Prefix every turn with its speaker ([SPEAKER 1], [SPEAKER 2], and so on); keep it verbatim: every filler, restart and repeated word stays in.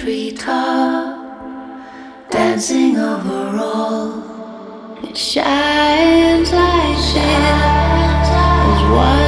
[SPEAKER 1] treetop, dancing over all. It shines like shit. Is what